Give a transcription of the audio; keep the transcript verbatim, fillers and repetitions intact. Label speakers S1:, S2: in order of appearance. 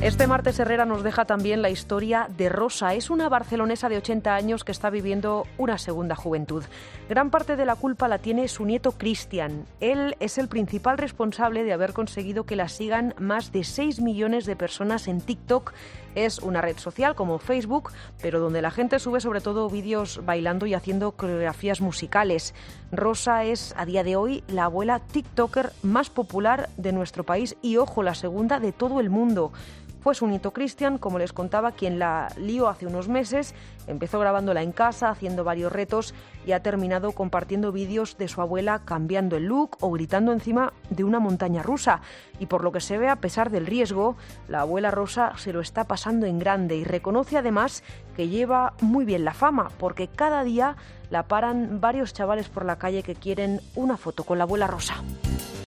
S1: Este martes Herrera nos deja también la historia de Rosa. Es una barcelonesa de ochenta años que está viviendo una segunda juventud. Gran parte de la culpa la tiene su nieto Cristian. Él es el principal responsable de haber conseguido que la sigan más de seis millones de personas en TikTok. Es una red social como Facebook, pero donde la gente sube sobre todo vídeos bailando y haciendo coreografías musicales. Rosa es, a día de hoy, la abuela TikToker más popular de nuestro país y, ojo, la segunda de todo el mundo. Fue su nieto Cristian, como les contaba, quien la lió hace unos meses. Empezó grabándola en casa, haciendo varios retos y ha terminado compartiendo vídeos de su abuela cambiando el look o gritando encima de una montaña rusa. Y por lo que se ve, a pesar del riesgo, la abuela Rosa se lo está pasando en grande y reconoce además que lleva muy bien la fama, porque cada día la paran varios chavales por la calle que quieren una foto con la abuela Rosa.